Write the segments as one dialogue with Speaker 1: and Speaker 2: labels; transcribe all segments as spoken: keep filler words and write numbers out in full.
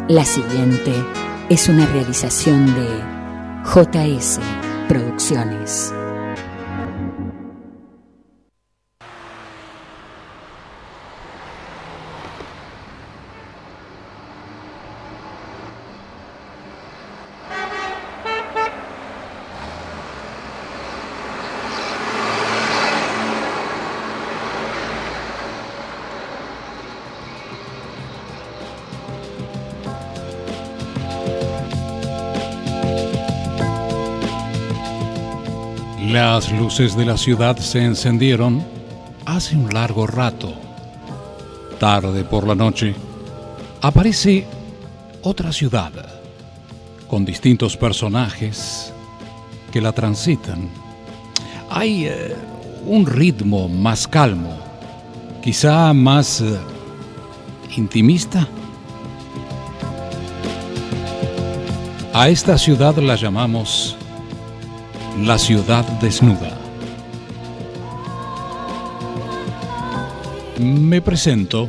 Speaker 1: La siguiente es una realización de J S Producciones.
Speaker 2: Las luces de la ciudad se encendieron hace un largo rato. Tarde por la noche, aparece otra ciudad, con distintos personajes que la transitan. Hay eh, un ritmo más calmo, quizá más eh, intimista. A esta ciudad la llamamos la ciudad desnuda. Me presento.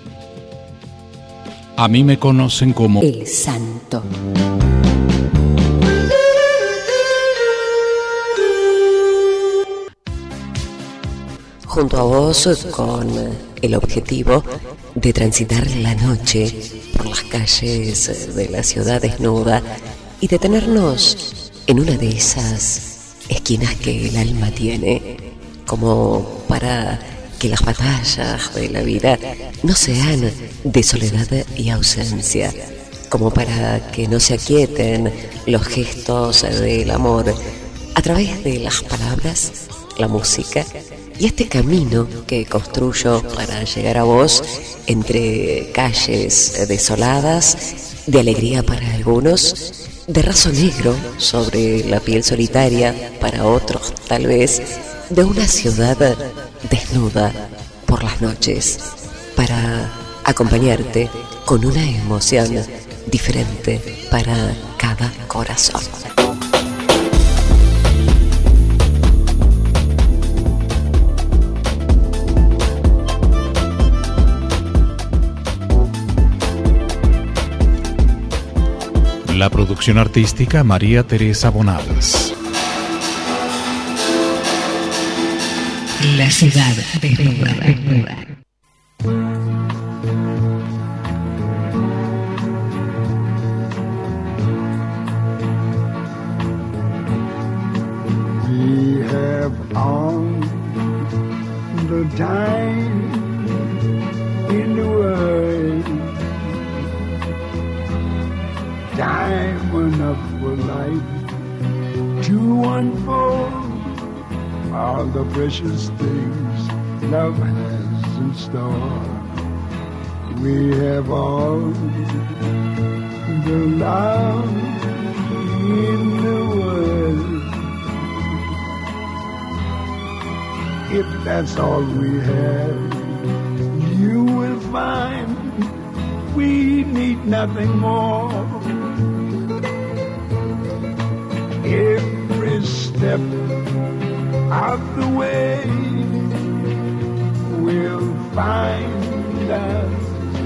Speaker 2: A mí me conocen como
Speaker 1: El Santo.
Speaker 3: Junto a vos, con el objetivo de transitar la noche por las calles de la ciudad desnuda y detenernos en una de esas esquinas que el alma tiene, como para que las batallas de la vida no sean de soledad y ausencia, como para que no se aquieten los gestos del amor a través de las palabras, la música y este camino que construyo para llegar a vos entre calles desoladas, de alegría para algunos, de raso negro sobre la piel solitaria para otros, tal vez, de una ciudad desnuda por las noches, para acompañarte con una emoción diferente para cada corazón.
Speaker 2: la producción artística María Teresa Bonadas.
Speaker 1: La ciudad desnuda.
Speaker 4: We have all the time in the world, time enough for life to unfold all the precious things love has in store. We have all the love in the world. If that's all we have, you will find we need nothing more. Every step of the way will find us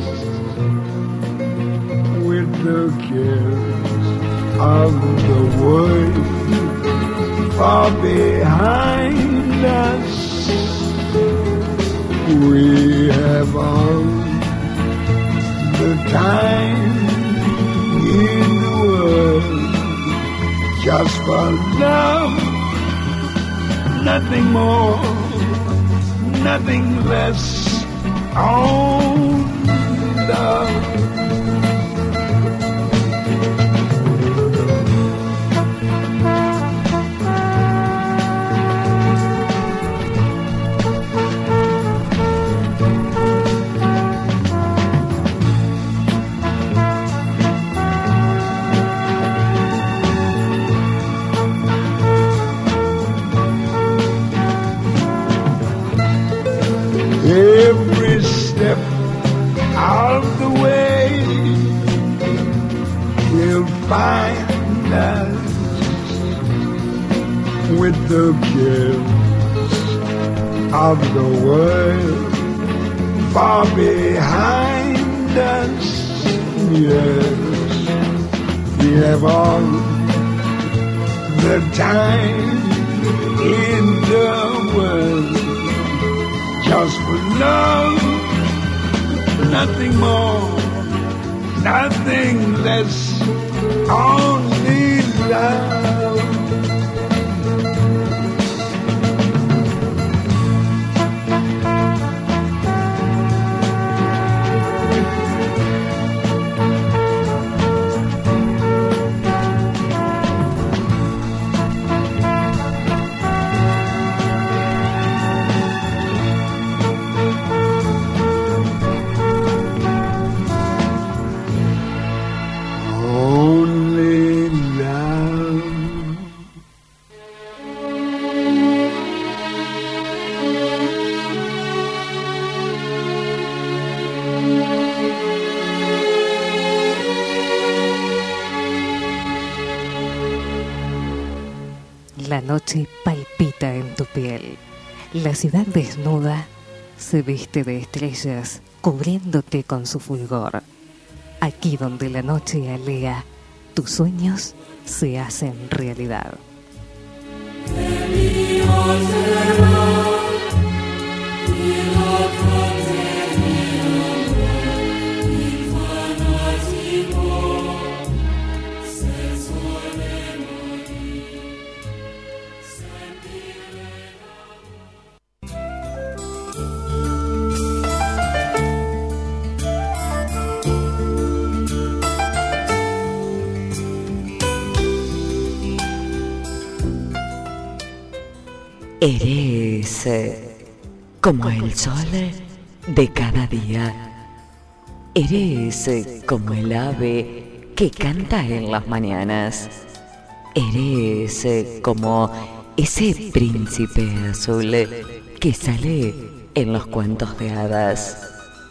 Speaker 4: with the cares of the world far behind us. We have all the time in the world just for love, nothing more, nothing less. Oh, love. Every step of the way will find us with the gifts of the world far behind us. yes, we have all the time in the world just for love, nothing more, nothing less, only love.
Speaker 5: La noche palpita en tu piel. La ciudad desnuda se viste de estrellas, cubriéndote con su fulgor. Aquí donde la noche alea, tus sueños se hacen realidad.
Speaker 3: Eres eh, como el sol de cada día. Eres eh, como el ave que canta en las mañanas. Eres eh, como ese príncipe azul que sale en los cuentos de hadas.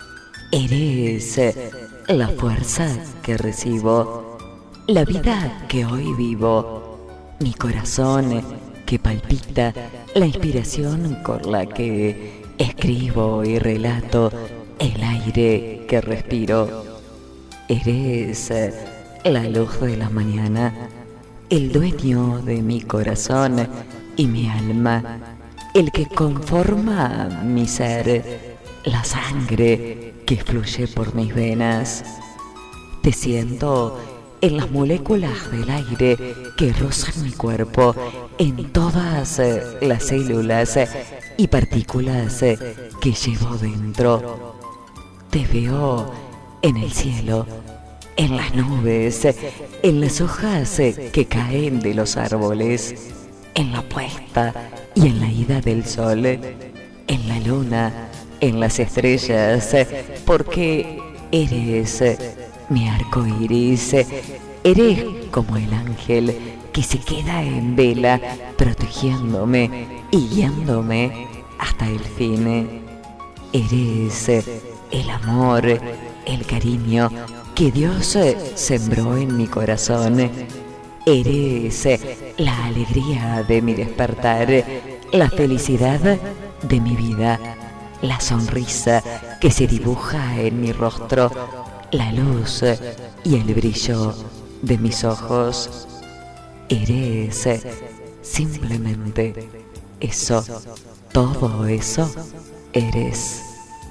Speaker 3: Eres eh, la fuerza que recibo, la vida que hoy vivo, mi corazón que palpita, la inspiración con la que escribo y relato, el aire que respiro. Eres eh, la luz de la mañana, el dueño de mi corazón y mi alma, el que conforma mi ser, la sangre que fluye por mis venas. Te siento en las moléculas del aire que rozan mi cuerpo, en todas eh, las células eh, y partículas eh, que llevo dentro. Te veo en el cielo, en las nubes, eh, en las hojas eh, que caen de los árboles, en la puesta y en la ida del sol, en la luna, en las estrellas, eh, porque eres eh, mi arco iris, eres como el ángel que se queda en vela protegiéndome y guiándome hasta el fin. Eres el amor, el cariño que Dios sembró en mi corazón. Eres la alegría de mi despertar, la felicidad de mi vida, la sonrisa que se dibuja en mi rostro, la luz y el brillo de mis ojos. Eres simplemente eso, todo eso eres.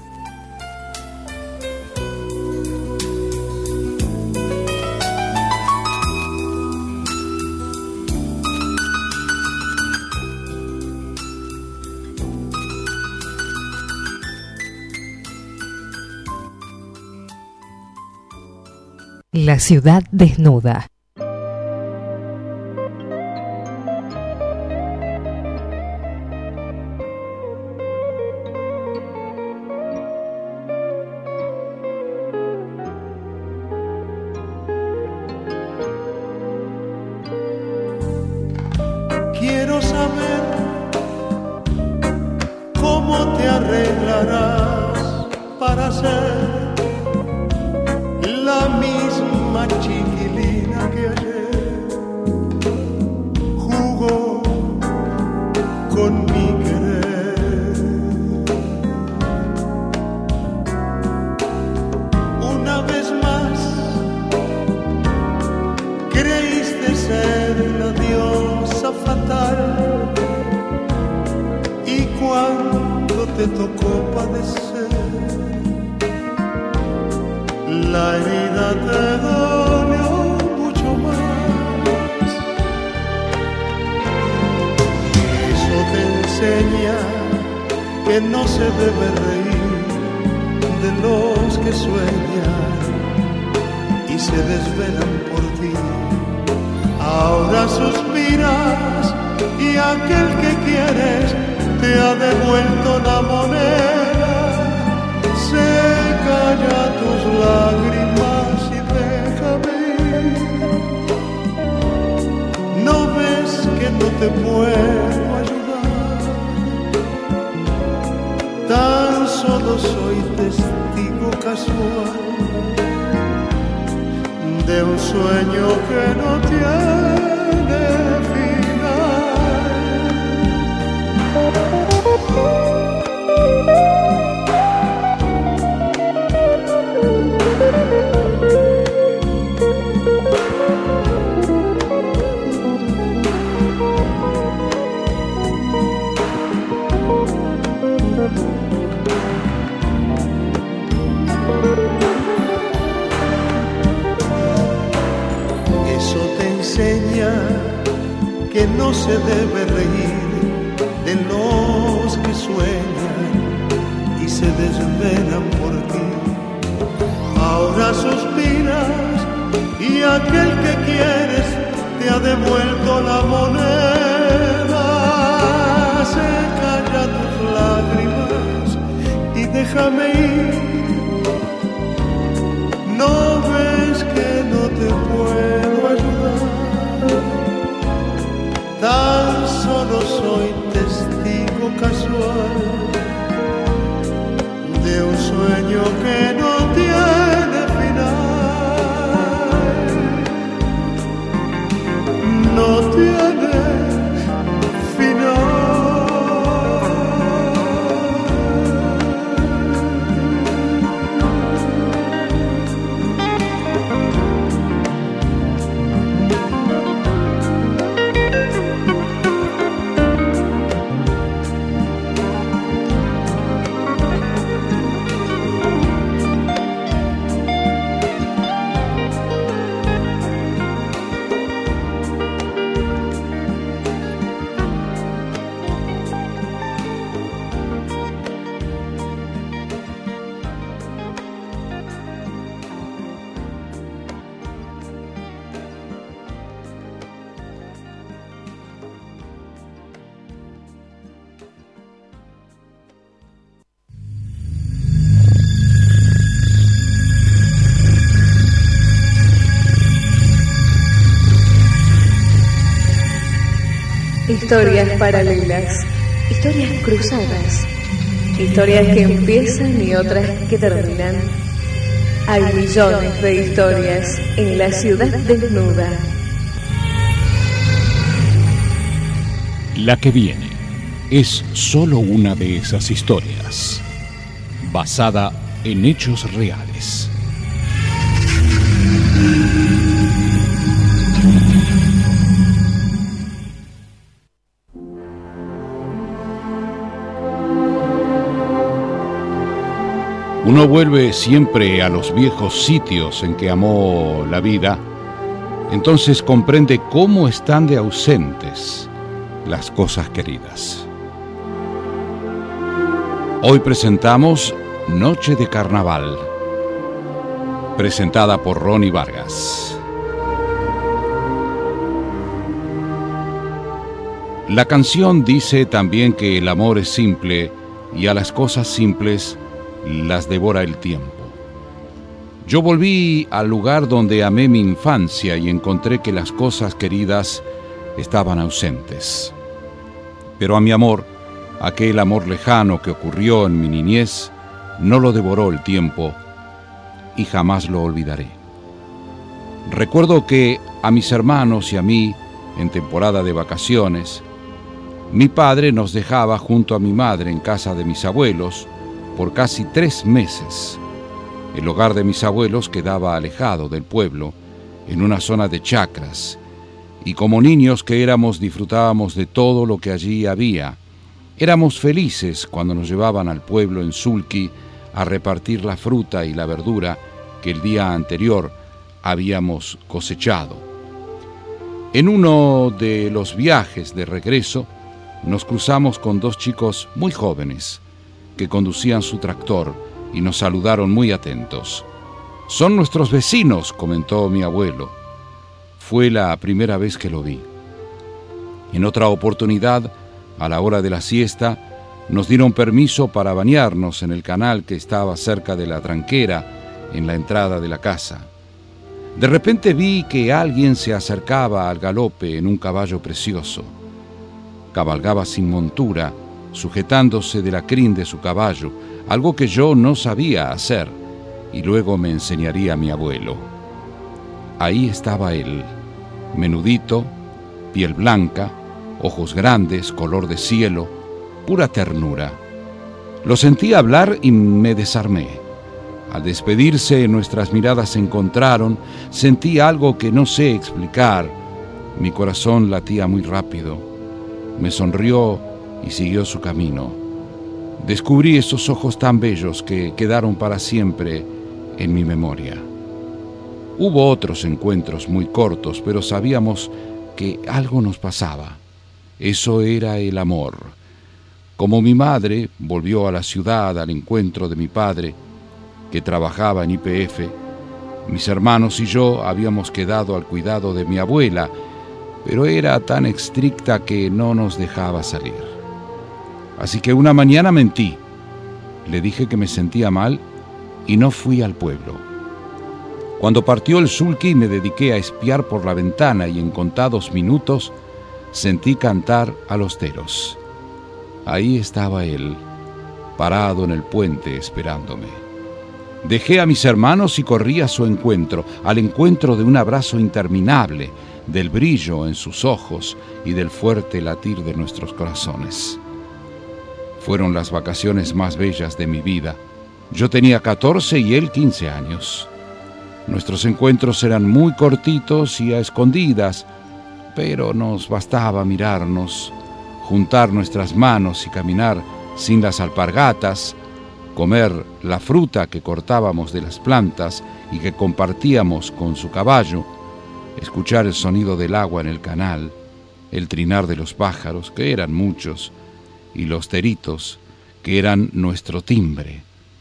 Speaker 5: La ciudad desnuda.
Speaker 6: Quiero saber cómo te arreglarás para ser la misma chiquilina que ayer jugó con mi querer. Una vez más te tocó padecer, la herida te dolió mucho más. Eso te enseña que no se debe reír de los que sueñan y se desvelan por ti. Ahora suspiras y aquel que quieres te ha devuelto la moneda. Seca ya tus lágrimas y déjame ir. ¿No ves que no te puedo ayudar? Tan solo soy testigo casual de un sueño que no tiene final. Eso te enseña que no se debe reír de los que sueñan y se desvelan por ti. Ahora suspiras y aquel que quieres te ha devuelto la moneda. Seca ya tus lágrimas y déjame ir. ¿No ves que no te puedo ayudar? Tan solo soy testigo casual de un sueño que no tiene final. No tiene final.
Speaker 7: Historias paralelas, historias cruzadas, historias que empiezan y otras que terminan. Hay millones de historias en la ciudad desnuda.
Speaker 2: La que viene es solo una de esas historias, basada en hechos reales. Uno vuelve siempre a los viejos sitios en que amó la vida, entonces comprende cómo están de ausentes las cosas queridas. Hoy presentamos Noche de Carnaval, presentada por Ronnie Vargas. La canción dice también que el amor es simple y a las cosas simples las devora el tiempo. Yo volví al lugar donde amé mi infancia y encontré que las cosas queridas estaban ausentes. Pero a mi amor, aquel amor lejano que ocurrió en mi niñez, no lo devoró el tiempo y jamás lo olvidaré. Recuerdo que a mis hermanos y a mí, en temporada de vacaciones, mi padre nos dejaba junto a mi madre en casa de mis abuelos por casi tres meses. El hogar de mis abuelos quedaba alejado del pueblo, en una zona de chacras, y como niños que éramos disfrutábamos de todo lo que allí había, Éramos felices cuando nos llevaban al pueblo en sulky a repartir la fruta y la verdura que el día anterior habíamos cosechado. En uno de los viajes de regreso nos cruzamos con dos chicos muy jóvenes que conducían su tractor y nos saludaron muy atentos. «Son nuestros vecinos», comentó mi abuelo. Fue la primera vez que lo vi. En otra oportunidad, a la hora de la siesta, nos dieron permiso para bañarnos en el canal que estaba cerca de la tranquera en la entrada de la casa. De repente vi que alguien se acercaba al galope en un caballo precioso. Cabalgaba sin montura, sujetándose de la crin de su caballo, algo que yo no sabía hacer, y luego me enseñaría mi abuelo. Ahí estaba él, menudito, piel blanca, ojos grandes, color de cielo, pura ternura. Lo sentí hablar y me desarmé. Al despedirse, nuestras miradas se encontraron. Sentí algo que no sé explicar. Mi corazón latía muy rápido. Me sonrió y siguió su camino. Descubrí esos ojos tan bellos que quedaron para siempre en mi memoria. Hubo otros encuentros muy cortos, pero sabíamos que algo nos pasaba. Eso era el amor. Como mi madre volvió a la ciudad al encuentro de mi padre, que trabajaba en Y P F, mis hermanos y yo habíamos quedado al cuidado de mi abuela, pero era tan estricta que no nos dejaba salir. Así que una mañana mentí. Le dije que me sentía mal y no fui al pueblo. Cuando partió el sulky me dediqué a espiar por la ventana y en contados minutos sentí cantar a los teros. Ahí estaba él, parado en el puente esperándome. Dejé a mis hermanos y corrí a su encuentro, al encuentro de un abrazo interminable, del brillo en sus ojos y del fuerte latir de nuestros corazones. Fueron las vacaciones más bellas de mi vida. Yo tenía catorce y él quince años. Nuestros encuentros eran muy cortitos y a escondidas, pero nos bastaba mirarnos, juntar nuestras manos y caminar sin las alpargatas, comer la fruta que cortábamos de las plantas y que compartíamos con su caballo, escuchar el sonido del agua en el canal, el trinar de los pájaros, que eran muchos, y los teritos, que eran nuestro timbre.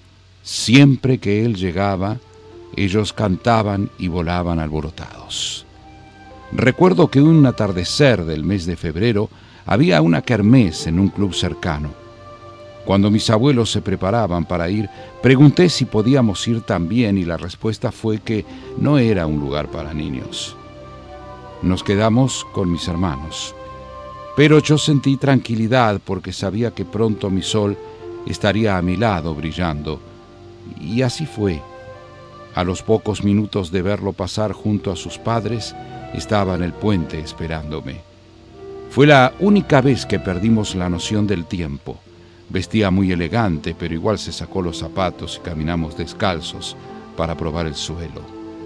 Speaker 2: Siempre que él llegaba, ellos cantaban y volaban alborotados. Recuerdo que un atardecer del mes de febrero había una kermés en un club cercano. Cuando mis abuelos se preparaban para ir, pregunté si podíamos ir también y la respuesta fue que no era un lugar para niños. Nos quedamos con mis hermanos, pero yo sentí tranquilidad porque sabía que pronto mi sol estaría a mi lado brillando, y así fue. A los pocos minutos de verlo pasar junto a sus padres, estaba en el puente esperándome. Fue la única vez que perdimos la noción del tiempo. Vestía muy elegante, pero igual se sacó los zapatos y caminamos descalzos para probar el suelo.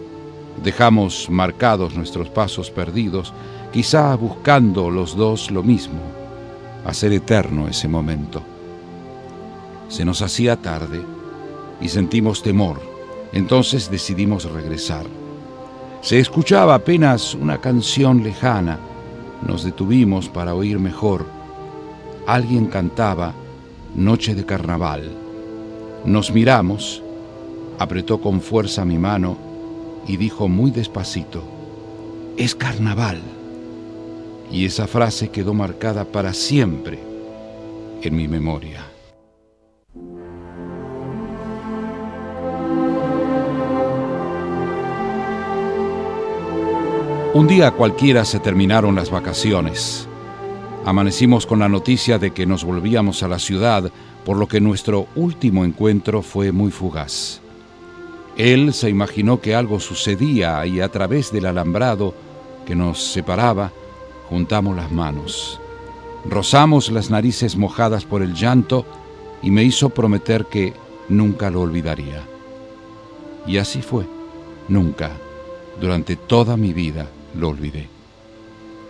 Speaker 2: Dejamos marcados nuestros pasos perdidos, quizá buscando los dos lo mismo, hacer eterno ese momento. Se nos hacía tarde y sentimos temor, entonces decidimos regresar. Se escuchaba apenas una canción lejana. Nos detuvimos para oír mejor. Alguien cantaba Noche de Carnaval. Nos miramos, apretó con fuerza mi mano y dijo muy despacito, «Es carnaval». Y esa frase quedó marcada para siempre en mi memoria. Un día cualquiera se terminaron las vacaciones. Amanecimos con la noticia de que nos volvíamos a la ciudad, por lo que nuestro último encuentro fue muy fugaz. Él se imaginó que algo sucedía y a través del alambrado que nos separaba, juntamos las manos. Rozamos las narices mojadas por el llanto y me hizo prometer que nunca lo olvidaría. Y así fue. Nunca, durante toda mi vida, lo olvidé.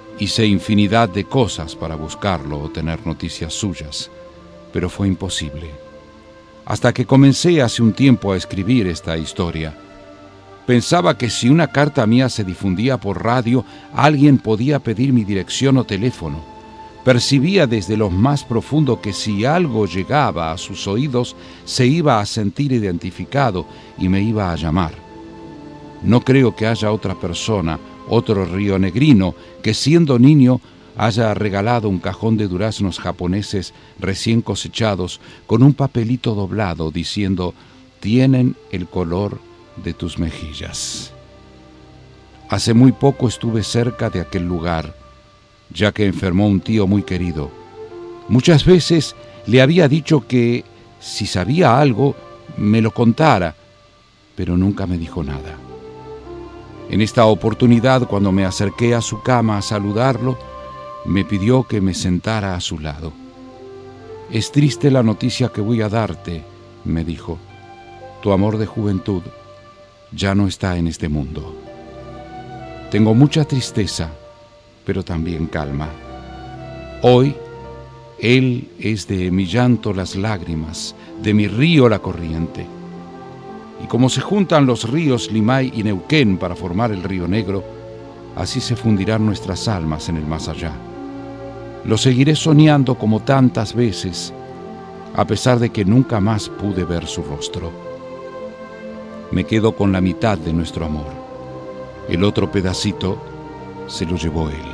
Speaker 2: Hice infinidad de cosas para buscarlo o tener noticias suyas, pero fue imposible. Hasta que comencé hace un tiempo a escribir esta historia. Pensaba que si una carta mía se difundía por radio, alguien podía pedir mi dirección o teléfono. Percibía desde lo más profundo que si algo llegaba a sus oídos, se iba a sentir identificado y me iba a llamar. No creo que haya otra persona, otro rionegrino, que siendo niño haya regalado un cajón de duraznos japoneses recién cosechados con un papelito doblado diciendo: tienen el color de tus mejillas. Hace muy poco estuve cerca de aquel lugar, ya que enfermó un tío muy querido. Muchas veces le había dicho que si sabía algo me lo contara, pero nunca me dijo nada. En esta oportunidad, cuando me acerqué a su cama a saludarlo, me pidió que me sentara a su lado. Es triste la noticia que voy a darte, me dijo. Tu amor de juventud ya no está en este mundo. Tengo mucha tristeza, pero también calma. Hoy, él es de mi llanto las lágrimas, de mi río la corriente. Y como se juntan los ríos Limay y Neuquén para formar el Río Negro, así se fundirán nuestras almas en el más allá. Lo seguiré soñando como tantas veces, a pesar de que nunca más pude ver su rostro. Me quedo con la mitad de nuestro amor. El otro pedacito se lo llevó él.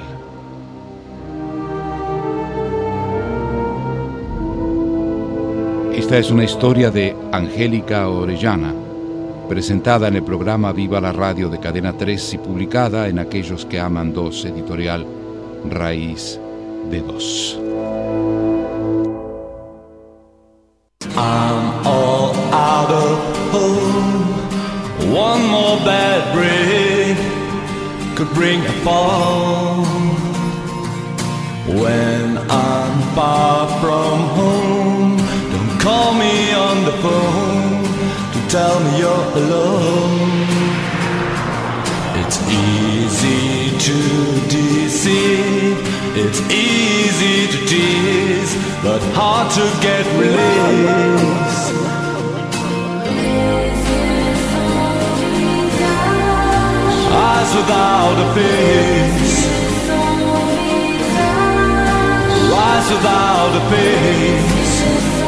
Speaker 2: Esta es una historia de Angélica Orellana, presentada en el programa Viva la Radio de Cadena tres y publicada en Aquellos que Aman Dos, editorial Raíz de Dos.
Speaker 6: I'm all out of hope. One more bad break could bring a fall. When I'm far from home, don't call me on the phone to tell me you're alone. It's easy to deceive, it's easy to tease, but hard to get release. Eyes without a face, eyes without a face,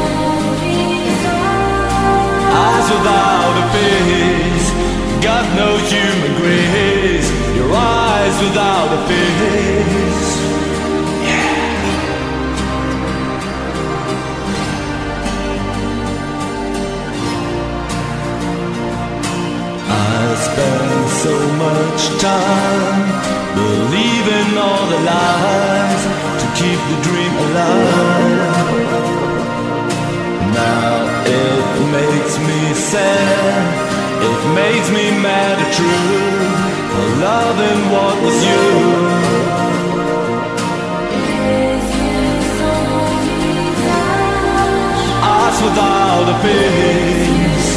Speaker 6: eyes without a face, got no human grace. Your eyes without a face. I spend so much time believing all the lies to keep the dream alive. Now it makes me sad, it makes me mad at truth, for loving what was you. Eyes without a face,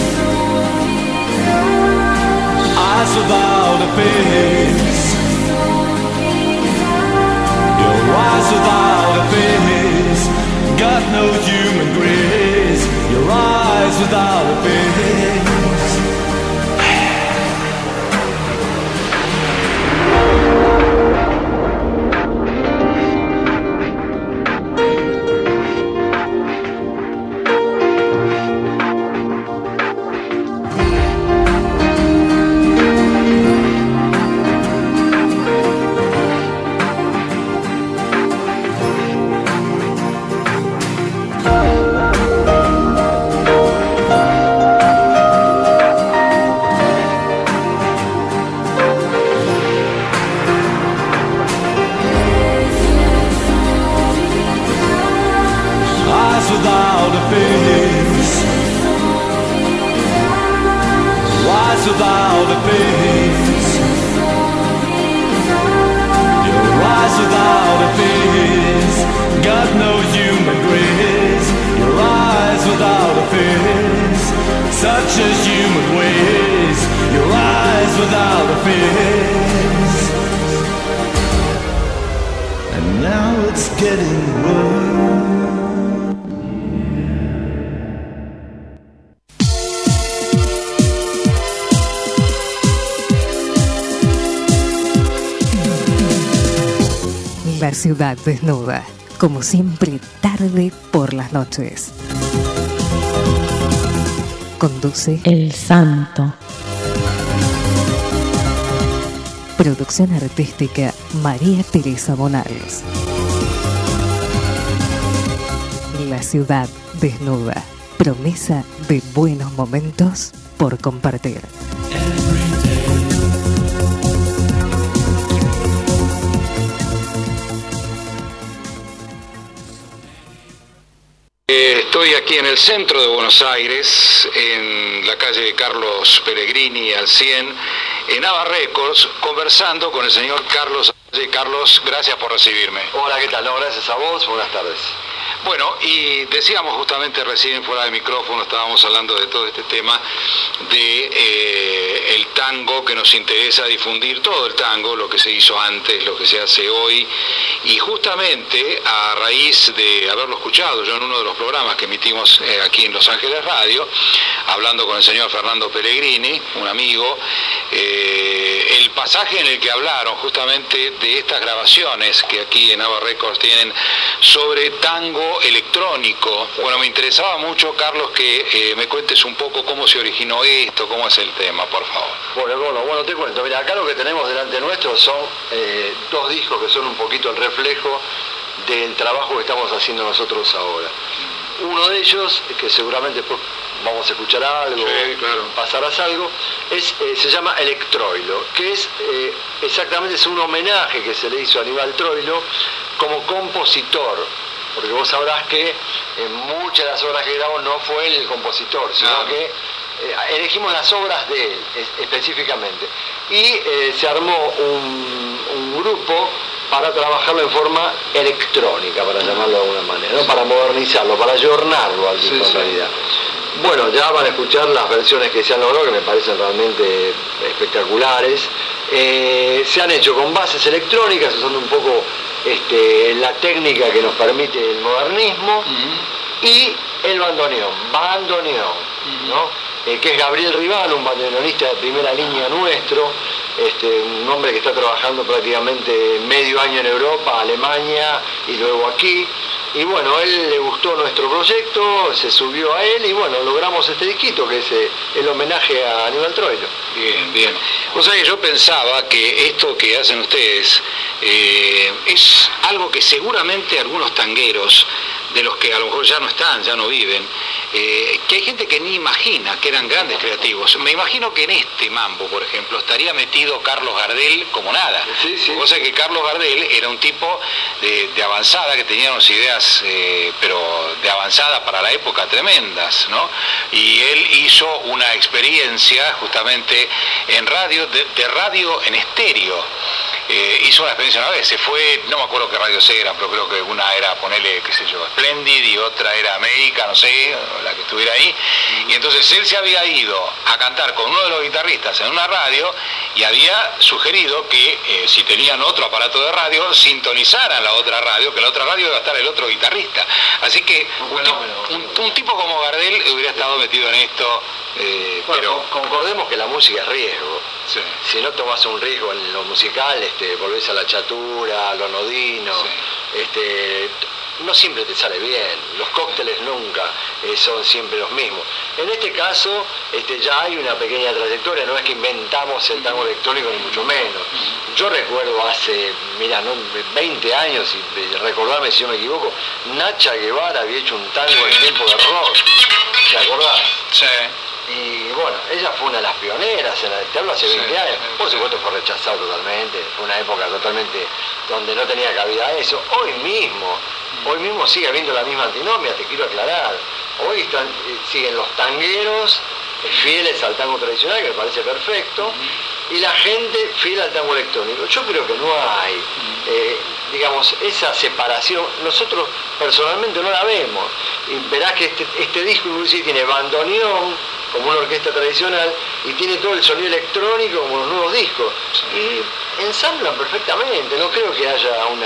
Speaker 6: eyes without a face, your eyes without a face, got no human grace. Your eyes without a face.
Speaker 5: La ciudad desnuda, como siempre, tarde por las noches. Conduce
Speaker 8: El Santo.
Speaker 5: Producción artística María Teresa Bonales. La ciudad desnuda, promesa de buenos momentos por compartir.
Speaker 2: Estoy aquí en el centro de Buenos Aires, en la calle Carlos Pellegrini al cien, en Ava Records, conversando con el señor Carlos. Carlos, gracias por recibirme.
Speaker 9: Hola, ¿qué tal? No, gracias a vos, buenas tardes.
Speaker 2: Bueno, y decíamos justamente recién fuera de micrófono, estábamos hablando de todo este tema de eh, el tango, que nos interesa difundir todo el tango, lo que se hizo antes, lo que se hace hoy, y justamente a raíz de haberlo escuchado yo en uno de los programas que emitimos eh, aquí en Los Ángeles Radio, hablando con el señor Fernando Pellegrini, un amigo, eh, el pasaje en el que hablaron justamente de estas grabaciones que aquí en Ava Records tienen sobre tango electrónico. Bueno, me interesaba mucho, Carlos, que eh, me cuentes un poco cómo se originó esto, cómo es el tema, por favor.
Speaker 9: Bueno, bueno, bueno, te cuento. Mira, acá lo que tenemos delante nuestro son eh, dos discos que son un poquito el reflejo del trabajo que estamos haciendo nosotros ahora. Uno de ellos, que seguramente después vamos a escuchar algo, sí, claro, pasarás algo, es, eh, se llama Electroilo, que es eh, exactamente es un homenaje que se le hizo a Aníbal Troilo como compositor. Porque vos sabrás que en muchas de las obras que grabó no fue él el compositor, sino no. que eh, elegimos las obras de él es, específicamente. Y eh, se armó un, un grupo para trabajarlo en forma electrónica, para llamarlo de alguna manera, ¿no? Para modernizarlo, para ayornarlo al disco, sí, en sí. realidad. Bueno, ya van a escuchar las versiones que se han logrado, que me parecen realmente espectaculares. Eh, se han hecho con bases electrónicas, usando un poco este, la técnica que nos permite el modernismo, uh-huh. y el bandoneón, bandoneón, uh-huh. ¿no? eh, que es Gabriel Ribano, un bandoneonista de primera línea nuestro, este, un hombre que está trabajando prácticamente medio año en Europa, Alemania y luego aquí. Y bueno, a él le gustó nuestro proyecto, se subió a él y bueno, logramos este disquito que es el homenaje a Aníbal Troilo.
Speaker 2: Bien, bien. O sea que yo pensaba que esto que hacen ustedes eh, es algo que seguramente algunos tangueros, de los que a lo mejor ya no están, ya no viven, eh, que hay gente que ni imagina que eran grandes creativos. Me imagino que en este mambo, por ejemplo, estaría metido Carlos Gardel como nada.
Speaker 9: Sí, sí.
Speaker 2: O sea que Carlos Gardel era un tipo de, de avanzada, que tenía unas ideas, eh, pero de avanzada para la época tremendas, ¿no? Y él hizo una experiencia justamente en radio, de, de radio en estéreo. Eh, hizo una experiencia una vez, se fue, no me acuerdo qué radios eran, pero creo que una era, ponerle, qué sé yo, Splendid, y otra era América, no sé, la que estuviera ahí, y entonces él se había ido a cantar con uno de los guitarristas en una radio, y había sugerido que eh, si tenían otro aparato de radio, sintonizaran la otra radio, que la otra radio iba a estar el otro guitarrista. Así que un, un, un tipo como Gardel hubiera estado metido en esto. Eh,
Speaker 9: bueno,
Speaker 2: pero
Speaker 9: concordemos que la música es riesgo.
Speaker 2: Sí.
Speaker 9: Si no tomas un riesgo en lo musical, este, volvés a la chatura, a lo nodino, sí. este, no siempre te sale bien. Los cócteles nunca eh, son siempre los mismos. En este caso, este, ya hay una pequeña trayectoria, no es que inventamos el tango electrónico ni mucho menos. Yo recuerdo hace, mira, ¿no? veinte años, y recordame si yo me equivoco, Nacha Guevara había hecho un tango en tiempo de rock. ¿Te acordás?
Speaker 2: Sí.
Speaker 9: Y bueno, ella fue una de las pioneras, en la, te hablo hace veinte años, por supuesto fue rechazado totalmente, fue una época totalmente donde no tenía cabida eso. Hoy mismo, hoy mismo sigue habiendo la misma antinomia, te quiero aclarar. Hoy están, siguen los tangueros fieles al tango tradicional, que me parece perfecto, y la gente fiel al tango electrónico. Yo creo que no hay, eh, digamos, esa separación, nosotros personalmente no la vemos. Y verás que este, este disco inclusive tiene bandoneón, como una orquesta tradicional, y tiene todo el sonido electrónico como los nuevos discos. Y ensamblan perfectamente, no creo que haya una,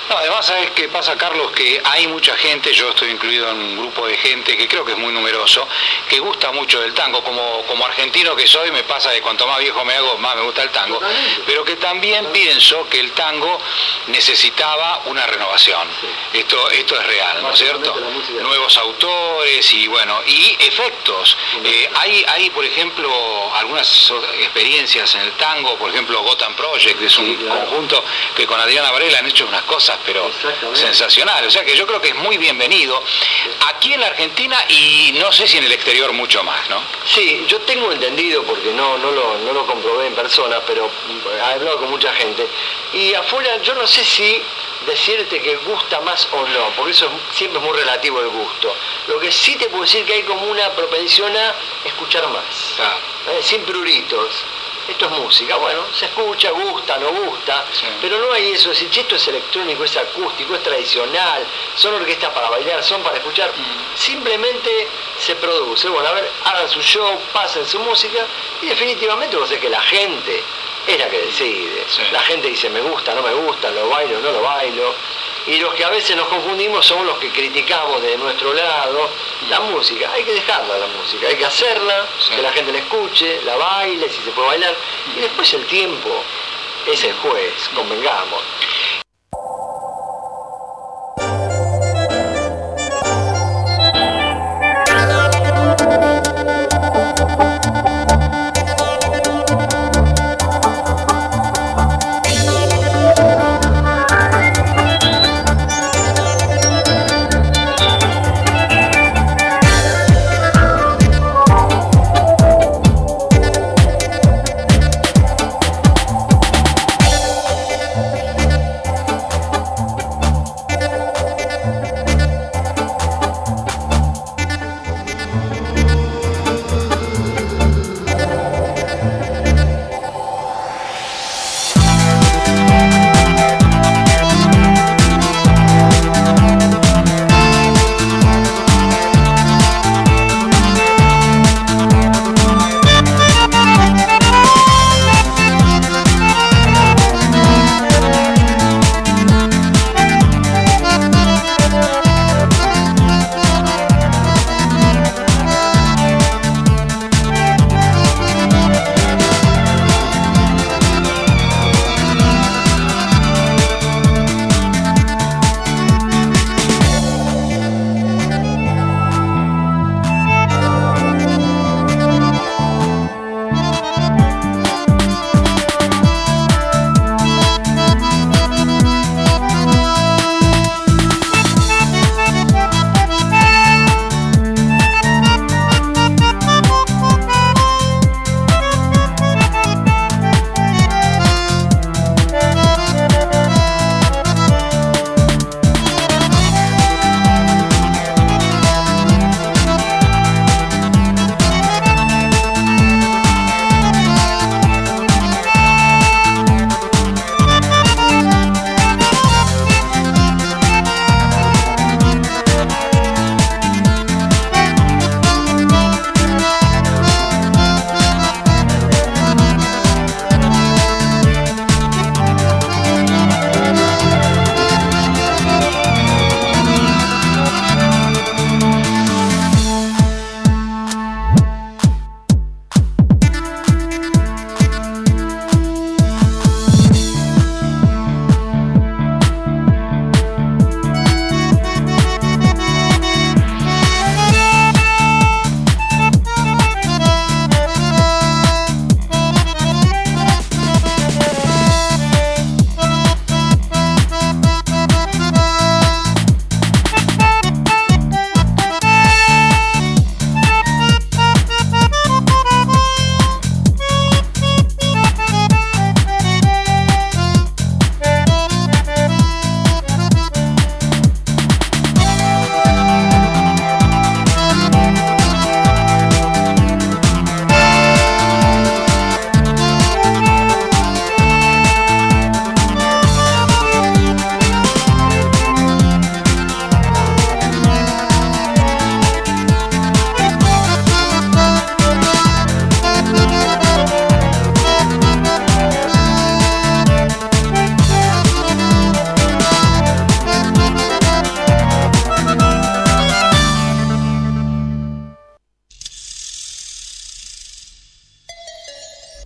Speaker 8: No, además, ¿sabes qué pasa, Carlos? Que hay mucha gente, yo estoy incluido en un grupo de gente que creo que es muy numeroso, que gusta mucho del tango. Como, como argentino que soy, me pasa que cuanto más viejo me hago, más me gusta el tango. Totalmente. Pero que también pienso que el tango necesitaba una renovación. Sí. Esto, esto es real, ¿no es cierto? Nuevos autores y bueno, y efectos. Eh, hay, hay, por ejemplo, algunas experiencias en el tango, por ejemplo, Gotham Project, es un sí, claro. conjunto que con Adriana Varela han hecho unas cosas, pero sensacionales. O sea que yo creo que es muy bienvenido aquí en la Argentina y no sé si en el exterior mucho más, ¿no?
Speaker 9: Sí, yo tengo entendido, porque no, no, lo, no lo comprobé en persona, pero he hablado con mucha gente, y afuera yo no sé si decirte que gusta más o no, porque eso es, siempre es muy relativo el gusto. Lo que sí te puedo decir que hay como una propensión a escuchar más, ah. ¿eh? Sin pruritos. Esto es música, bueno, se escucha, gusta, no gusta, sí. Pero no hay eso, si esto es electrónico, es acústico, es tradicional, son orquestas para bailar, son para escuchar, mm. Simplemente se produce, bueno, a ver, hagan su show, pasen su música, y definitivamente vos sabés que la gente es la que decide, sí. La gente dice me gusta, no me gusta, lo bailo, no lo bailo, y los que a veces nos confundimos somos los que criticamos de nuestro lado la música. Hay que dejarla la música, hay que hacerla, sí. Que la gente la escuche, la baile, si se puede bailar, y después el tiempo es el juez, convengamos.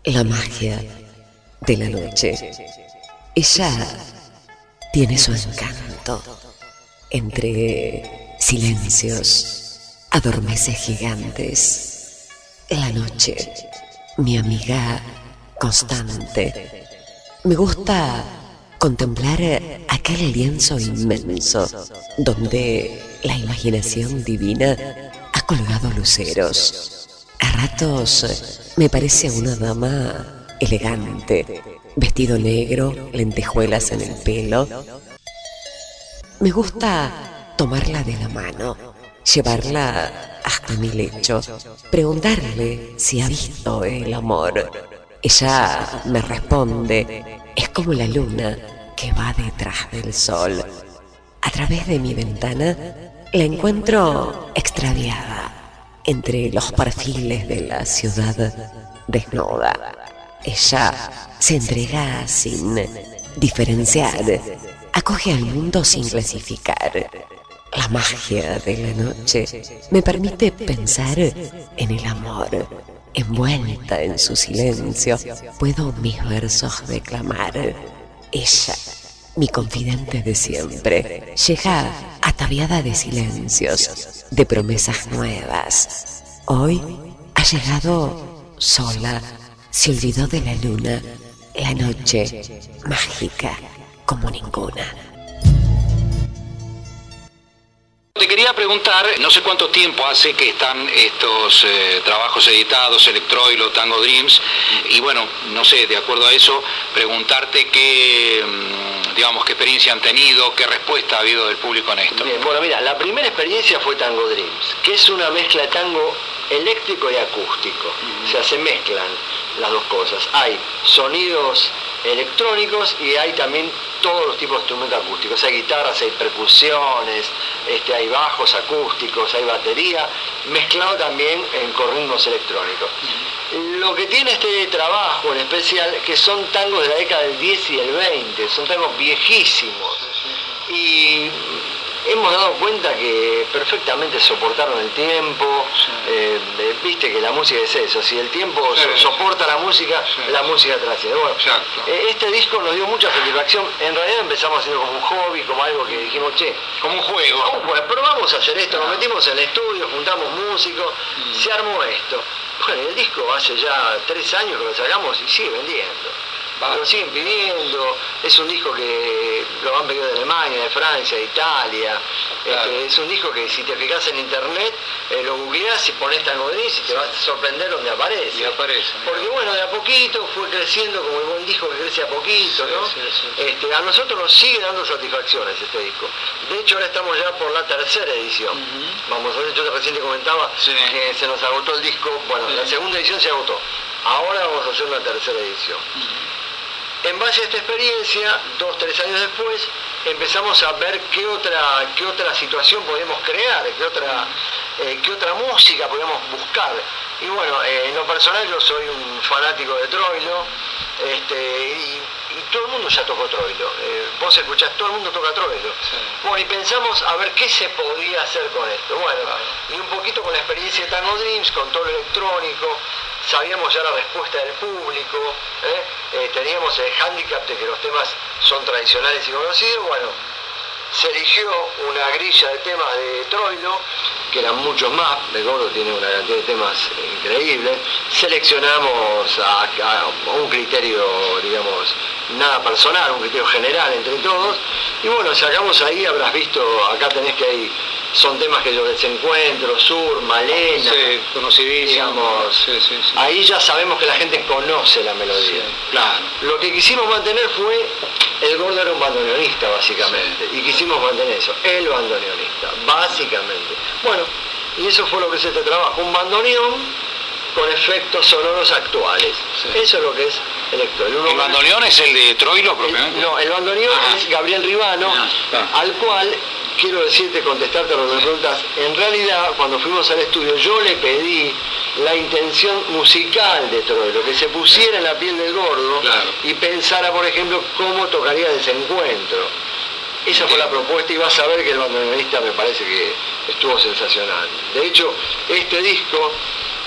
Speaker 3: la magia de la noche. Ella tiene su encanto. Entre silencios adormece gigantes. La noche, mi amiga constante. Me gusta contemplar aquel lienzo inmenso donde la imaginación divina ha colgado luceros. A ratos me parece una dama elegante, vestido negro, lentejuelas en el pelo. Me gusta tomarla de la mano, llevarla hasta mi lecho, preguntarle si ha visto el amor. Ella me responde, es como la luna que va detrás del sol. A través de mi ventana la encuentro extraviada entre los perfiles de la ciudad desnuda. Ella se entrega sin diferenciar, acoge al mundo sin clasificar. La magia de la noche me permite pensar en el amor. Envuelta en su silencio, puedo mis versos declamar. Ella, mi confidente de siempre, llega ataviada de silencios, de promesas nuevas. Hoy ha llegado sola, se olvidó de la luna, la noche mágica como ninguna.
Speaker 8: Te quería preguntar, no sé cuánto tiempo hace que están estos eh, trabajos editados, Electroilo, Tango Dreams, y bueno, no sé, de acuerdo a eso, preguntarte qué, digamos, qué experiencia han tenido, qué respuesta ha habido del público en esto.
Speaker 9: Bien, bueno, mira, la primera experiencia fue Tango Dreams, que es una mezcla de tango eléctrico y acústico. Uh-huh. O sea, se mezclan las dos cosas. Hay sonidos electrónicos y hay también todos los tipos de instrumentos acústicos. Hay guitarras, hay percusiones, este, hay bajos acústicos, hay batería, mezclado también en, con ritmos electrónicos. Uh-huh. Lo que tiene este trabajo en especial, que son tangos de la década del diez y del veinte, son tangos viejísimos. Uh-huh. Y hemos dado cuenta que perfectamente soportaron el tiempo. Sí. eh, viste que la música es eso, si el tiempo sí, so, soporta la música, sí, la música trasciende. Bueno, eh, este disco nos dio mucha satisfacción. En realidad empezamos haciendo como un hobby, como algo que dijimos, che,
Speaker 8: como un juego.
Speaker 9: Como, pues, pero vamos a hacer esto, nos metimos en el estudio, juntamos músicos, mm. se armó esto. Bueno, el disco hace ya tres años que lo sacamos y sigue vendiendo. Lo siguen pidiendo, es un disco que lo han pedido de Alemania, de Francia, de Italia. Claro. Este, es un disco que si te fijas en internet, eh, lo googleás y pones Tango Dreams y te vas a sorprender donde aparece.
Speaker 8: Y aparece.
Speaker 9: Porque bueno, de a poquito fue creciendo como el buen disco que crece a poquito, sí, ¿no? Sí, sí, sí. Este, a nosotros nos sigue dando satisfacciones este disco. De hecho ahora estamos ya por la tercera edición. Uh-huh. Vamos a ver, yo recién te comentaba sí. que se nos agotó el disco. Bueno, sí. La segunda edición se agotó. Ahora vamos a hacer una tercera edición. Uh-huh. En base a esta experiencia, dos, tres años después, empezamos a ver qué otra, qué otra situación podemos crear, qué otra, eh, qué otra música podemos buscar. Y bueno, eh, en lo personal yo soy un fanático de Troilo, este, y, y todo el mundo ya tocó Troilo. Eh, vos escuchás, todo el mundo toca Troilo. Sí. Bueno, y pensamos a ver qué se podía hacer con esto. Bueno, y un poquito con la experiencia de Tango Dreams, con todo lo electrónico, sabíamos ya la respuesta del público, ¿eh? Eh, teníamos el hándicap de que los temas son tradicionales y conocidos. Bueno, se eligió una grilla de temas de Troilo, que eran muchos más, el gordo tiene una cantidad de temas increíbles. Seleccionamos a, a un criterio, digamos, nada personal, un criterio general entre todos, y bueno, sacamos ahí, habrás visto, acá tenés que hay, son temas que yo desencuentro, Sur, Malena,
Speaker 8: sí, conocidísimos,
Speaker 9: sí, sí, sí. Ahí ya sabemos que la gente conoce la melodía. Sí,
Speaker 8: claro.
Speaker 9: Lo que quisimos mantener fue, el gordo era un bandoneonista básicamente, sí. Y quisimos mantener eso, el bandoneonista, básicamente. Bueno, y eso fue lo que es este trabajo, un bandoneón con efectos sonoros actuales. Sí. Eso es lo que es Electroilo.
Speaker 8: ¿El bandoneón es el de Troilo propiamente?
Speaker 9: No, el bandoneón ah. es Gabriel Ribano, ah. Ah. al cual, quiero decirte, contestarte a lo que me preguntas, en realidad cuando fuimos al estudio yo le pedí la intención musical de Troilo, que se pusiera en la piel del gordo, claro, y pensara, por ejemplo, cómo tocaría Desencuentro. Esa fue la propuesta y vas a ver que el bandoneonista me parece que estuvo sensacional. De hecho, este disco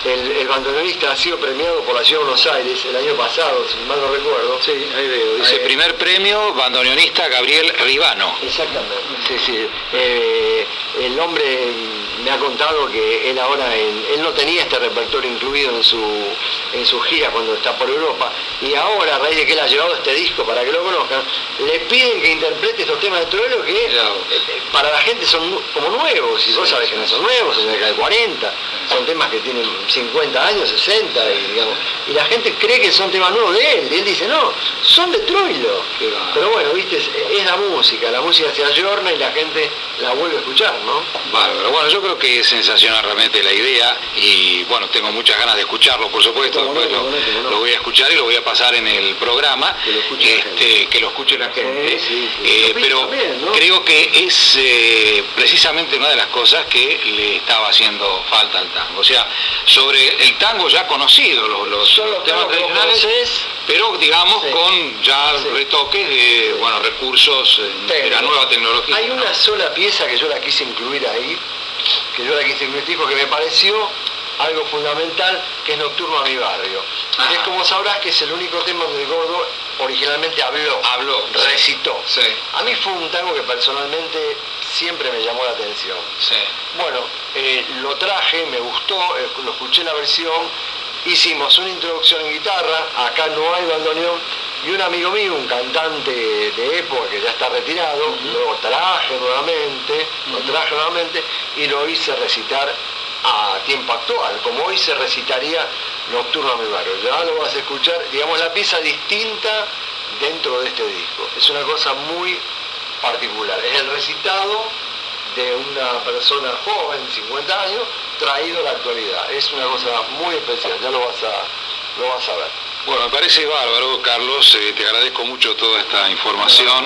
Speaker 9: el, el bandoneonista ha sido premiado por la Ciudad de Buenos Aires el año pasado, si mal no recuerdo.
Speaker 8: Sí, ahí veo. Dice,
Speaker 9: eh,
Speaker 8: primer premio, bandoneonista Gabriel Ribano.
Speaker 9: Exactamente, sí, sí. Eh, el hombre me ha contado que él ahora, en, él no tenía este repertorio incluido en su, en su gira cuando está por Europa, y ahora, a raíz de que él ha llevado este disco para que lo conozcan, le piden que interprete estos temas de Troilo que
Speaker 8: Claro.
Speaker 9: eh, para la gente son nu- como nuevos, y vos sabés que no son nuevos, son de la década de cuarenta, son temas que tienen cincuenta años, sesenta, y, digamos, y la gente cree que son temas nuevos de él, y él dice, no, son de Troilo.
Speaker 8: Claro.
Speaker 9: Pero bueno, viste, es, es la música, la música se ayorna y la gente la vuelve a escuchar, ¿no?
Speaker 8: Bárbaro. Bueno, yo creo que es sensacional realmente la idea y bueno, tengo muchas ganas de escucharlo, por supuesto.
Speaker 9: Cómo no,
Speaker 8: Después
Speaker 9: cómo
Speaker 8: lo,
Speaker 9: no, cómo no.
Speaker 8: lo voy a escuchar y lo voy a pasar en el programa,
Speaker 9: Que lo escuche la
Speaker 8: este,
Speaker 9: gente.
Speaker 8: que lo escuche la gente.
Speaker 9: Sí, sí, sí.
Speaker 8: Eh,
Speaker 9: Lo pide
Speaker 8: pero
Speaker 9: también, ¿no?
Speaker 8: creo que es eh, precisamente una de las cosas que le estaba haciendo falta al tango. O sea, sobre el tango ya conocido, los, los,
Speaker 9: Son los
Speaker 8: temas
Speaker 9: temas que vos
Speaker 8: tradicionales,
Speaker 9: conocés,
Speaker 8: pero digamos
Speaker 9: Sí.
Speaker 8: con ya
Speaker 9: Sí.
Speaker 8: retoques de bueno recursos eh, de la
Speaker 9: técnicos.
Speaker 8: nueva tecnología.
Speaker 9: Hay
Speaker 8: ¿no?
Speaker 9: una sola pieza que yo la quise incluir ahí, que yo la quise incluir, dijo que me pareció algo fundamental, que es Nocturno a mi barrio.
Speaker 8: Ajá.
Speaker 9: Que es, como sabrás, que es el único tema donde Gordo originalmente habló,
Speaker 8: Habló,
Speaker 9: recitó.
Speaker 8: Sí.
Speaker 9: A mí fue un tango que personalmente siempre me llamó la atención.
Speaker 8: Sí.
Speaker 9: Bueno, eh, lo traje, me gustó, eh, lo escuché en la versión, hicimos una introducción en guitarra, acá no hay bandoneón, y un amigo mío, un cantante de época que ya está retirado,
Speaker 8: Uh-huh.
Speaker 9: lo traje nuevamente, lo traje nuevamente y lo hice recitar a tiempo actual, como hoy se recitaría Nocturno a mi barrio. Ya lo vas a escuchar, digamos, la pieza distinta dentro de este disco. Es una cosa muy particular, es el recitado de una persona joven, cincuenta años, traído a la actualidad. Es una cosa muy especial, ya lo vas a, lo vas a ver.
Speaker 8: Bueno, me parece bárbaro, Carlos, eh, te agradezco mucho toda esta información.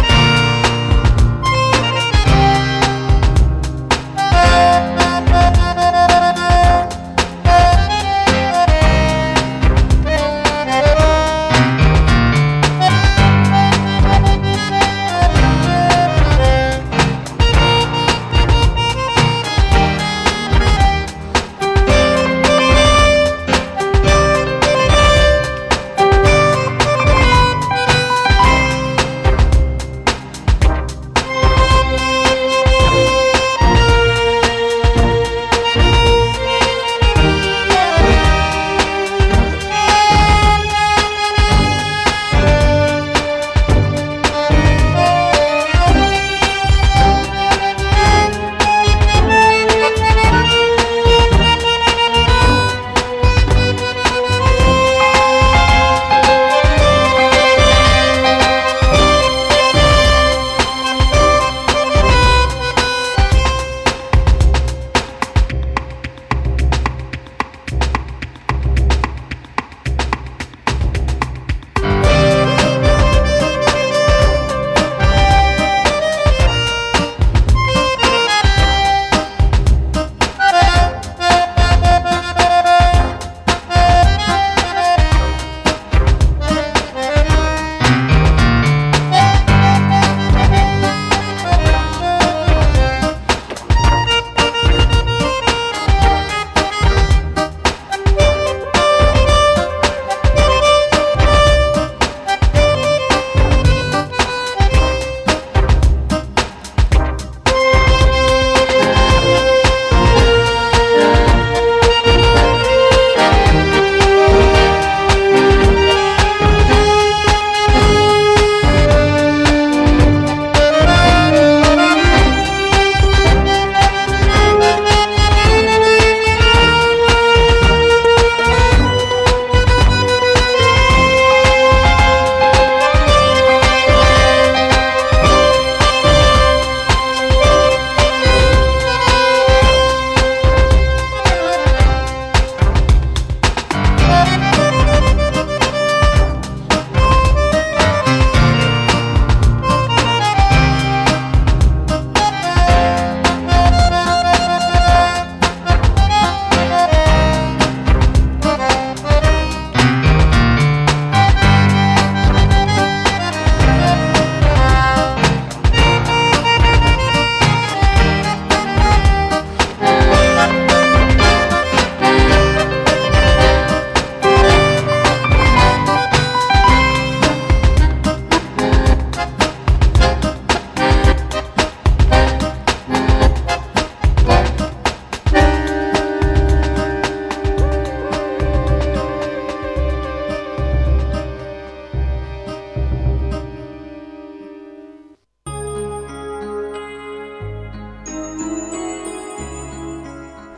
Speaker 10: Thank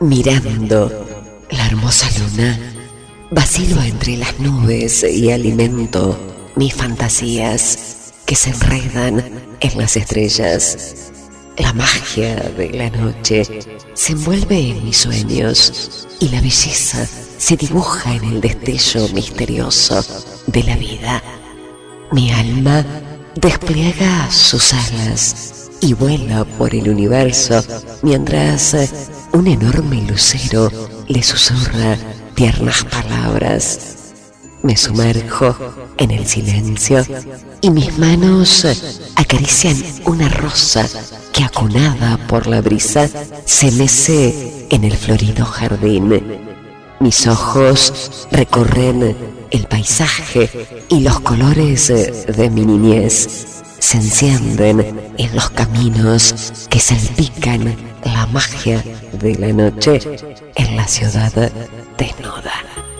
Speaker 3: Mirando la hermosa luna, vacilo entre las nubes y alimento mis fantasías que se enredan en las estrellas. La magia de la noche se envuelve en mis sueños y la belleza se dibuja en el destello misterioso de la vida. Mi alma despliega sus alas y vuela por el universo mientras un enorme lucero le susurra tiernas palabras. Me sumerjo en el silencio y mis manos acarician una rosa que, acunada por la brisa, se mece en el florido jardín. Mis ojos recorren el paisaje y los colores de mi niñez se encienden en los caminos que salpican la magia de la noche en la ciudad desnuda.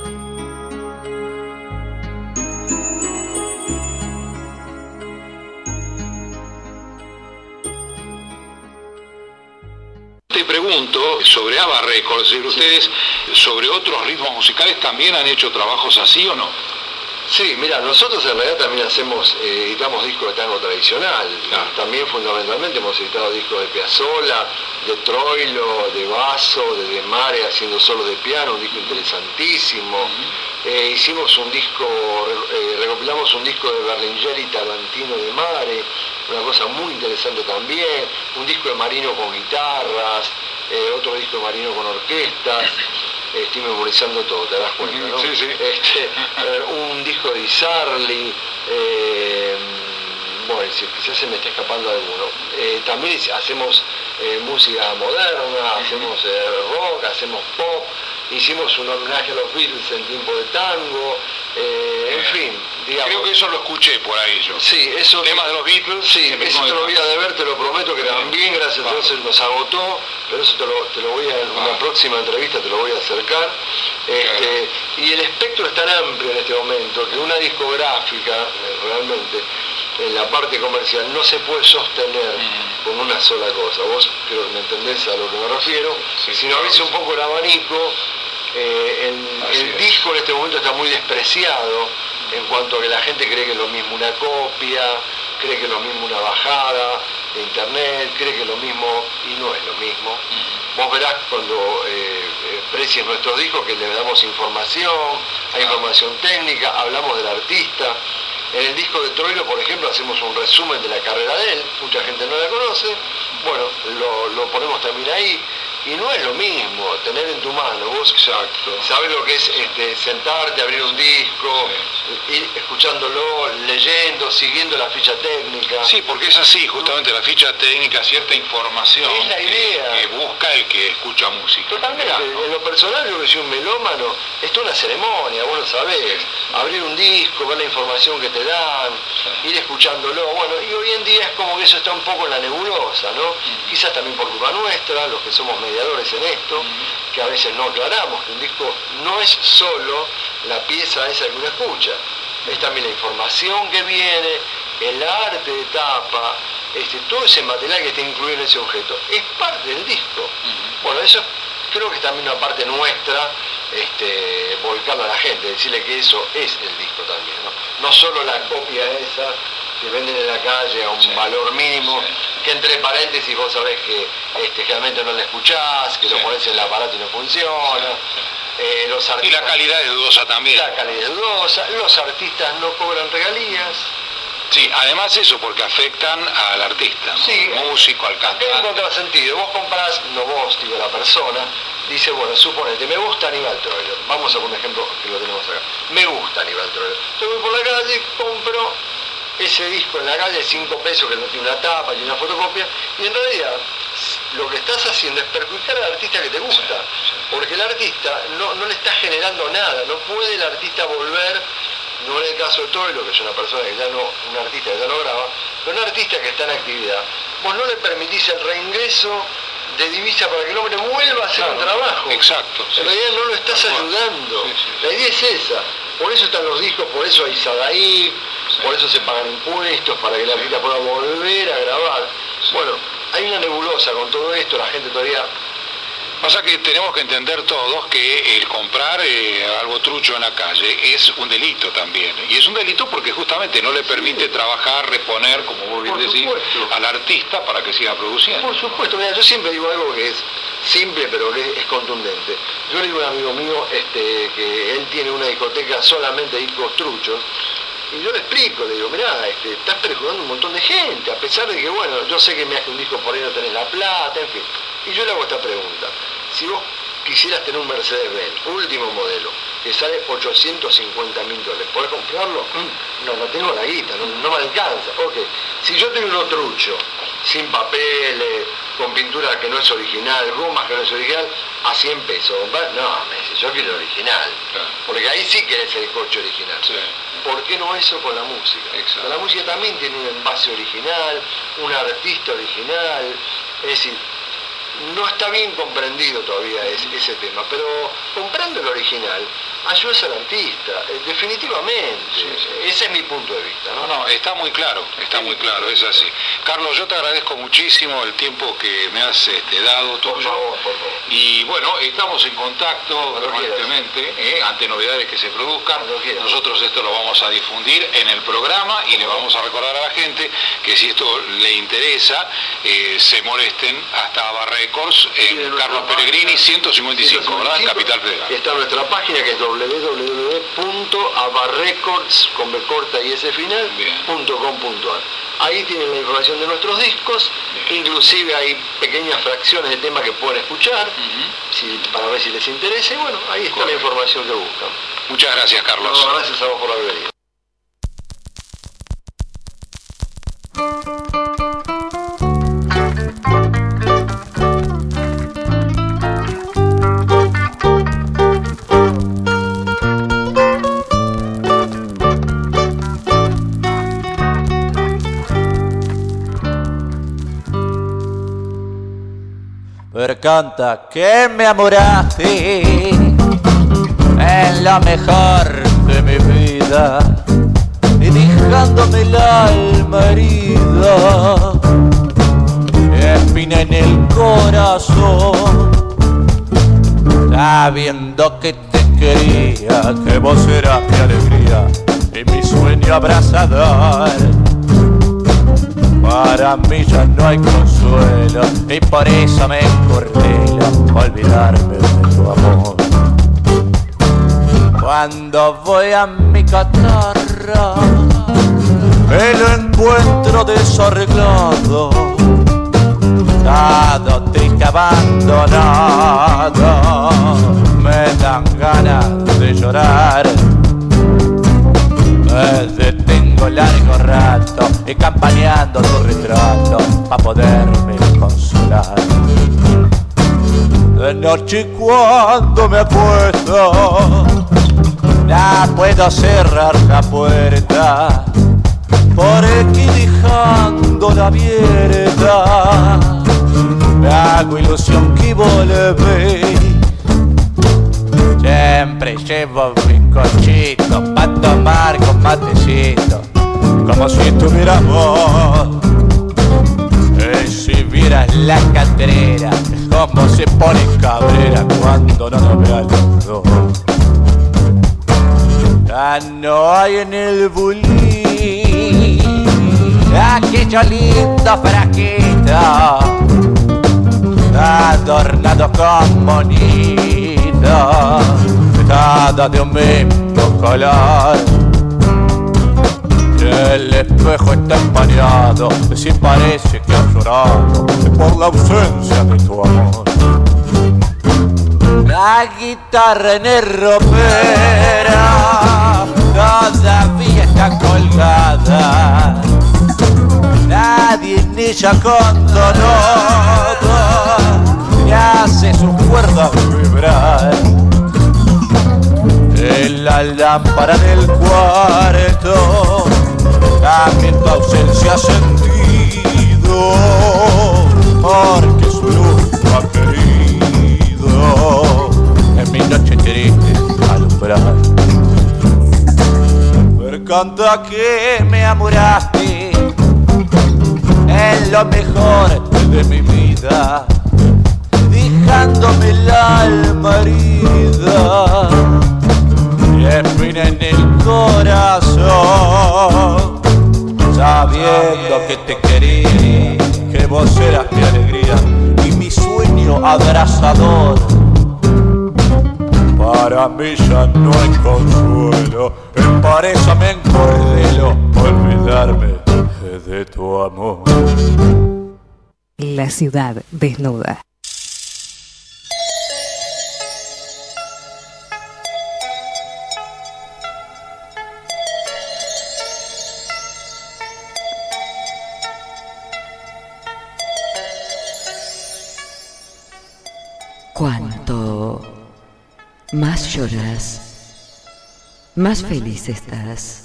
Speaker 8: Te pregunto sobre Ava Records, ¿ustedes sobre otros ritmos musicales también han hecho trabajos así o no?
Speaker 9: Sí, mira, nosotros en realidad también hacemos, eh, editamos discos de tango tradicional. Claro. También fundamentalmente hemos editado discos de Piazzolla, de Troilo, de Basso, de De Mare haciendo solo de piano, un disco interesantísimo. Uh-huh. eh, hicimos un disco, eh, recopilamos un disco de Berlingeri, Tarantino, De Mare, una cosa muy interesante también. Un disco de Marino con guitarras, eh, otro disco de Marino con orquestas. Estoy memorizando todo, te das cuenta, ¿no?
Speaker 8: Sí, sí.
Speaker 9: Este, eh, un disco de Di Sarli, eh, bueno, si quizás se me está escapando alguno. Eh, también hacemos eh, música moderna, hacemos eh, rock, hacemos pop, hicimos un homenaje a los Beatles en tiempo de tango, eh, en fin, digamos.
Speaker 8: Creo que eso lo escuché por ahí yo.
Speaker 9: Sí, eso.
Speaker 8: Temas de los Beatles.
Speaker 9: Sí, eso te lo voy a deber, te lo prometo que también, gracias a Dios, nos agotó, pero eso te lo, te lo voy a, en una próxima entrevista te lo voy a acercar. Este, y el espectro es tan amplio en este momento que una discográfica, realmente, en la parte comercial, no se puede sostener mm. con una sola cosa. Vos creo que me entendés a lo que me refiero. Sí, si no abrís un poco el abanico, eh, el, el disco en este momento está muy despreciado en cuanto a que la gente cree que es lo mismo una copia, cree que es lo mismo una bajada de internet, cree que es lo mismo y no es lo mismo. Mm. Vos verás cuando eh, precies nuestros discos que le damos información, hay ah. información técnica, hablamos del artista. En el disco de Troilo, por ejemplo, hacemos un resumen de la carrera de él, mucha gente no la conoce, bueno, lo, lo ponemos también ahí, y no es lo mismo tener en tu mano, vos Exacto. sabés lo que es este, sentarte, abrir un disco, sí. ir escuchándolo, leyendo, siguiendo la ficha técnica.
Speaker 8: Sí, porque es así, justamente la ficha técnica, cierta información
Speaker 9: es la idea.
Speaker 8: Que, que busca el que escucha música.
Speaker 9: Totalmente, claro. En lo personal yo que soy un melómano, esto es una ceremonia, vos lo sabés, sí. abrir un disco, ver la información que te dan, sí. ir escuchándolo, bueno, y hoy en día es como que eso está un poco en la nebulosa, ¿no? Mm. Quizás también por culpa nuestra, los que somos mediadores en esto, mm. que a veces no aclaramos que un disco no es solo la pieza esa que uno escucha, es también la información que viene, el arte de tapa, este, todo ese material que está incluido en ese objeto, es parte del disco. Mm. Bueno, eso creo que es también una parte nuestra, este, volcarla a la gente, decirle que eso es el disco también, ¿no? No solo la copia esa que venden en la calle a un sí, valor mínimo, sí. que entre paréntesis vos sabés que este, generalmente no la escuchás, que sí. lo pones en el aparato y no funciona. Sí, sí. Eh, los artistas,
Speaker 8: y la calidad es dudosa también.
Speaker 9: La calidad es dudosa, los artistas no cobran regalías.
Speaker 8: Sí, además eso, porque afectan al artista, ¿no? Sí, al músico, al cantante.
Speaker 9: En contrasentido, vos comprás, no vos, digo la persona, dice, bueno, suponete, me gusta Aníbal Troilo, vamos a poner un ejemplo que lo tenemos acá, me gusta Aníbal Troilo, yo voy por la calle, compro ese disco en la calle, cinco pesos que no tiene una tapa y una fotocopia, y en realidad lo que estás haciendo es perjudicar al artista que te gusta, sí, sí. porque el artista no, no le está generando nada, no puede el artista volver, no es el caso de Troilo, que es una persona que ya no, un artista que ya no graba, pero un artista que está en actividad, vos no le permitís el reingreso de divisa para que el hombre vuelva a hacer claro, un trabajo.
Speaker 8: Exacto.
Speaker 9: En sí, realidad no lo estás sí, ayudando. Sí, sí. La idea es esa. Por eso están los discos, por eso hay Sadaí, sí. por eso se pagan impuestos, para que el artista pueda volver a grabar. Sí. Bueno, hay una nebulosa con todo esto, la gente todavía
Speaker 8: Pasa que tenemos que entender todos que el comprar eh, algo trucho en la calle es un delito también. Y es un delito porque justamente no le permite sí. trabajar, reponer, como vos bien decís, al artista para que siga produciendo.
Speaker 9: Por supuesto, mira, yo siempre digo algo que es simple pero que es contundente. Yo le digo a un amigo mío este, que él tiene una discoteca solamente de discos truchos. Y yo le explico, le digo, mirá, este, estás perjudicando un montón de gente, a pesar de que, bueno, yo sé que me hace un disco por ahí no tenés la plata, en fin. Y yo le hago esta pregunta. Si vos quisieras tener un Mercedes-Benz, último modelo, que sale ochocientos cincuenta mil dólares, ¿podés comprarlo? No, no tengo la guita, no, no me alcanza. Ok, si yo tengo uno trucho, sin papeles, con pintura que no es original, gomas que no es original, a cien pesos, no, me dice, yo quiero el original. Claro. Porque ahí sí querés el coche original. Sí. ¿Por qué no eso con la música? Exacto. La música también tiene un envase original, un artista original, es decir, no está bien comprendido todavía ese, ese tema, pero comprando el original, ayudas al artista, eh, definitivamente, sí, sí. Ese es mi punto de vista, ¿no?
Speaker 8: No, no, está muy claro, está muy claro, es así. Carlos, yo te agradezco muchísimo el tiempo que me has este, dado tuyo.
Speaker 9: Por favor, por favor.
Speaker 8: Y bueno, estamos en contacto permanentemente, eh, ante novedades que se produzcan. Nosotros esto lo vamos a difundir en el programa y le vamos a recordar a la gente que si esto le interesa, eh, se molesten hasta Ava Records en sí, Carlos Peregrini ciento cincuenta y cinco, ¿verdad? En Capital Federal.
Speaker 9: Está nuestra página que es doble u doble u doble u punto ava records con b corta y s final punto com punto a r. Ahí tienen la información de nuestros discos, bien. Inclusive hay pequeñas fracciones de temas que pueden escuchar, uh-huh. si, para ver si les interesa, y bueno, ahí está Correcto. La información que buscan.
Speaker 8: Muchas gracias, Carlos.
Speaker 9: No, gracias a vos por haber venido.
Speaker 10: Per canta que me amoraste en lo mejor de mi vida y dejándome el alma herida, espina en el corazón, sabiendo que te quería, que vos eras mi alegría y mi sueño abrazador. Para mí ya no hay consuelo y por eso me encurtela olvidarme de tu amor. Cuando voy a mi catarra me lo encuentro desarreglado, todo triste abandonado, me dan ganas de llorar. Me detengo largo rato y campaneando tu retrato pa' poderme consolar. De noche cuando me acuesto no puedo cerrar la puerta porque dejándola abierta me hago ilusión que volveré. Siempre llevo mi cochito pa' tomar con matecito, como si tuviéramos. Y si vieras la catrera, como se pone cabrera cuando no nos ve a los dos. Ya no hay en el bulín aquello lindo frasquito adornado con monito, todo de un mismo color. El espejo está empañado, si parece que has llorado por la ausencia de tu amor. La guitarra en el ropero todavía está colgada, nadie en ella con dolor y hace sus cuerdas vibrar. En la lámpara del cuarto también tu ausencia ha sentido, porque su luz no ha querido en mi noche triste alumbrar. Pero canta que me amoraste en lo mejor de mi vida, dejando dejándome el alma herida y espina en el corazón, sabiendo que te quería, que vos eras mi alegría y mi sueño abrazador. Para mí ya no hay consuelo, emparésame en cordelo, olvidarme de tu amor.
Speaker 5: La ciudad desnuda.
Speaker 3: Cuanto más lloras, más feliz estás.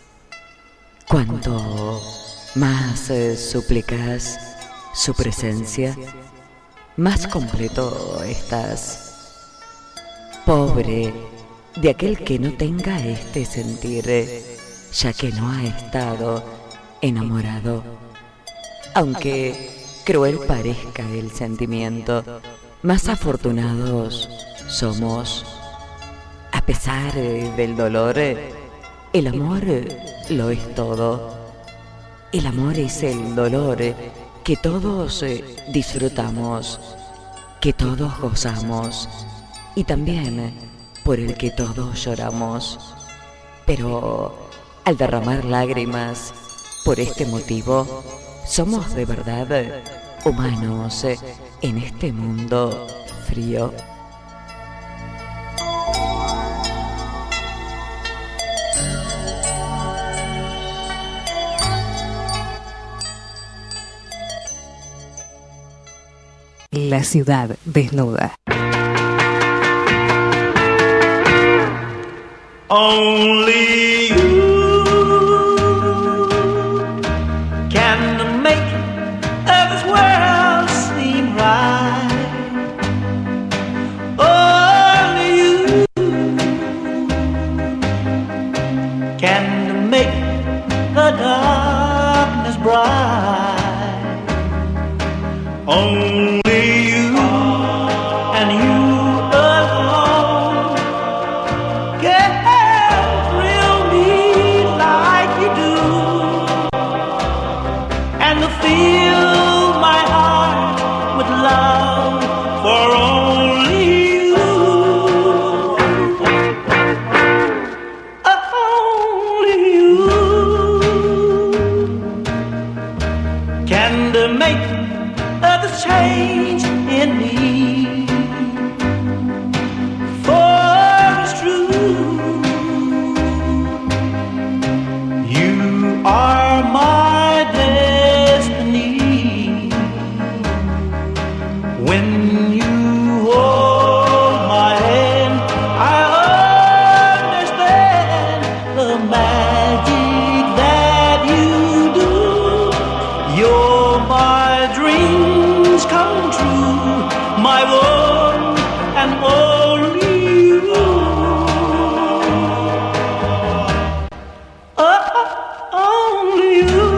Speaker 3: Cuanto más eh, suplicas su presencia, más completo estás. Pobre de aquel que no tenga este sentir, eh, ya que no ha estado enamorado. Aunque cruel parezca el sentimiento, más afortunados somos. A pesar del dolor, el amor lo es todo. El amor es el dolor que todos disfrutamos, que todos gozamos y también por el que todos lloramos. Pero al derramar lágrimas por este motivo, somos de verdad humanos en este mundo frío.
Speaker 5: La ciudad desnuda.
Speaker 6: Only you can make this world seem right. Only you can make the darkness bright. Only change in me, for it's true, you are my destiny. When you hold my hand, I understand the magic that you do. You're my dream come true, my one and only you. Oh, only you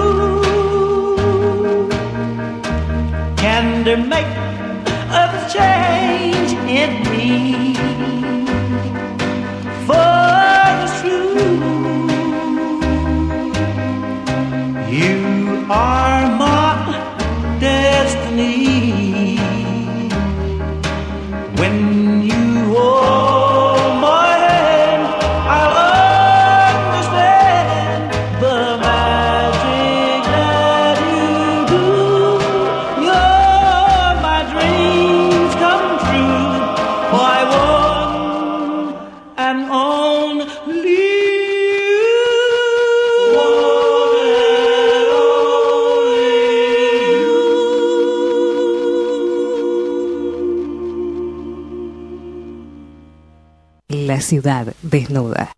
Speaker 6: can make a change in me, for it's true, you are my destiny. When you hold my hand, I'll understand the magic that you do. You're my dreams come true, my one and only you.
Speaker 5: La ciudad desnuda.